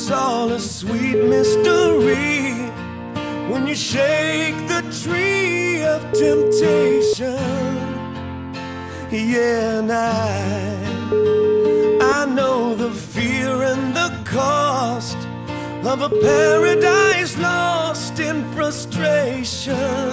It's all a sweet mystery when you shake the tree of temptation. Yeah, and I know the fear and the cost of a paradise lost in frustration.